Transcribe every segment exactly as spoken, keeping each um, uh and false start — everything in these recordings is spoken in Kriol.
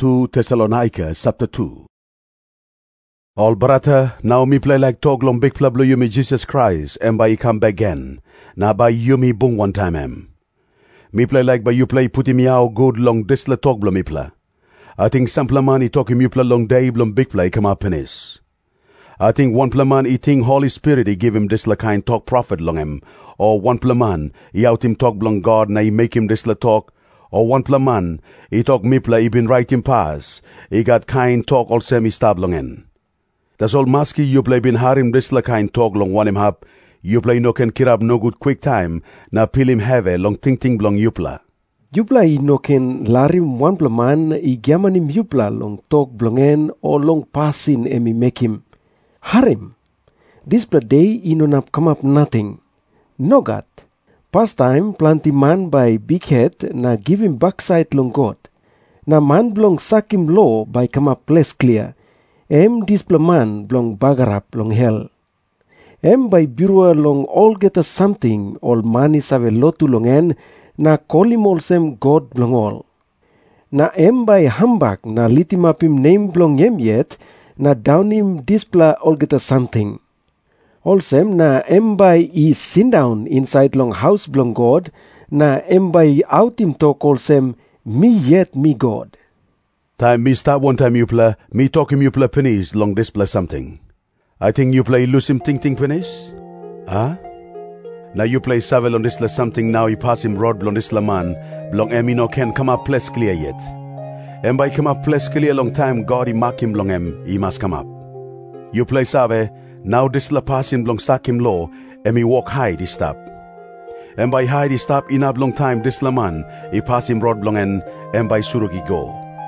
two Thessalonica chapter two. All brother, now me play like talk long big plablo you me Jesus Christ, and by come back again. Na by you me bung one time em. Me play like by you play putting me out good long this la talk blo me play. I think some plaman he talking me play long day blom big play come up penis. I think one plaman he think Holy Spirit he give him this la kind talk prophet long him, or one plaman he out him talk long God na he make him this la talk. Or one plaman, he talk mipla, he been writing pass. He got kind talk also me stab long en. That's all maski you play been harim this la kind talk long one him hap. You play no can kirab no good quick time. Na pil him have long ting ting blong yupla. Yupla i no can larim one plaman i giamanim yupla long talk blongen or long passin emi make him. Harim. This pla day i no nap come up nothing. No got. Past time, planti man by big head na give him backside long God. Na man blong sak him low by come up place clear. Em display man blong bagarap long hell. Em by bureau long all get a something all money save lotu long en na call him all sem God blong all. Na em by hambak na litim up him name blong em yet na down him display all get a something. Olsem na embai is sit down inside long house blong God, na embai out him talk olsem me yet me God. Time me start one time you play, me talk him you play pennies long display something. I think you play lose him ting ting pennies? Huh? Now you play savel on display something now he pass him rod blong display man, blong em he no can come up place clear yet. Embai come up place clear long time God he mark him long em, he must come up. You play save, now this la pass him long sack him low, and me walk high he stop. And by high he stop in a long time this la man, he pass him rod blong en, and by surugi go.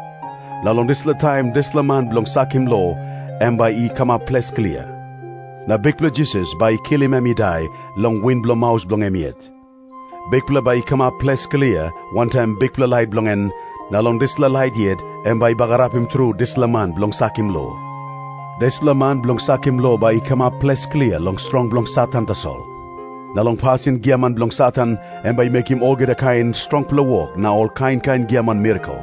Now long this la time this la man blong sack him low, and by he come up place clear. Now big pla Jesus by kill him and me die, long wind blong mouse blong em yet. Big pla by come up place clear, one time big pla light blong en, now long this la light yet, and by bagarap him through this la man blong sack him low. Desla man blong sakim lo ba i come up place clear long strong blong satan tasol. Na long passin giaman blong satan and by make him all get a kind strong pla walk na all kind kind giaman miracle.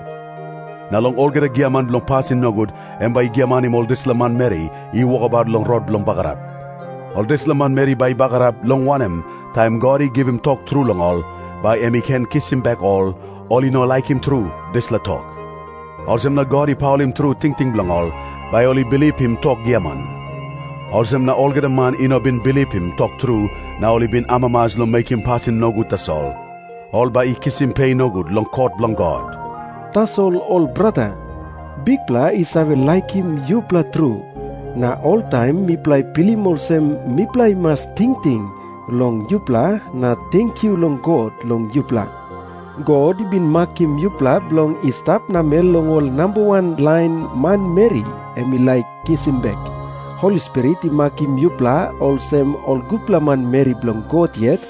Na long all get a giaman blong passin no good and by giaman him all desla man Mary he walk about long rod blong bagarap. All desla man Mary by bagarap long one him time God he give him talk through long all by em he can kiss him back all all he know like him through desla talk. Also na God he power him through ting ting blong all. By only believe him talk giaman. Also na all get a man ino been believe him talk true, na only been amamas long make him pass in no good tas all. All by he kiss him pay no good long court long God. Tas all all brother. Big pla is have like him you pla true. Na all time me play pilim olsem me play mas ting ting long you pla na thank you long God long you pla. God been mark him you pla long istap na mel long all number one line man Mary. And me like kiss him back. Holy Spirit he mark him yupla all sem all gupla man Mary blong God yet.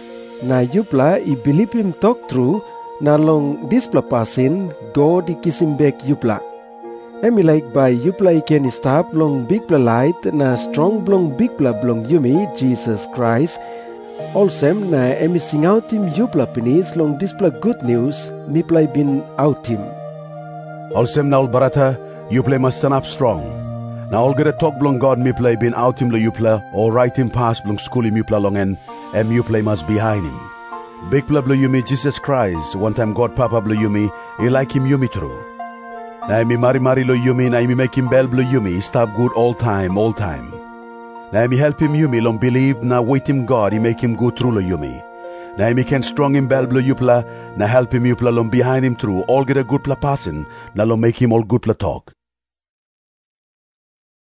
Na yupla he believe him talk through. Na long displa passin God he kiss him back yupla. And me like by yupla he can stop long big pla light na strong blong big pla blong yumi Jesus Christ. All sem na emi sing out him yupla penis long displa good news me play been out him. All sem na all barata. You play must stand up strong. Now all get a talk blong God me play been out him lo you play or right him pass blong school him you play long en and you play must behind him. Big play blow you me Jesus Christ one time God Papa blow you me he like him you me through. Now me mari mari lo you me now me make him bell blow you me stop good all time all time. Now me help him you me long believe now wait him God he make him go through lo you me. Now me can strong him bell blow you play now help him you play long behind him through all get a good play passing now long make him all good play talk.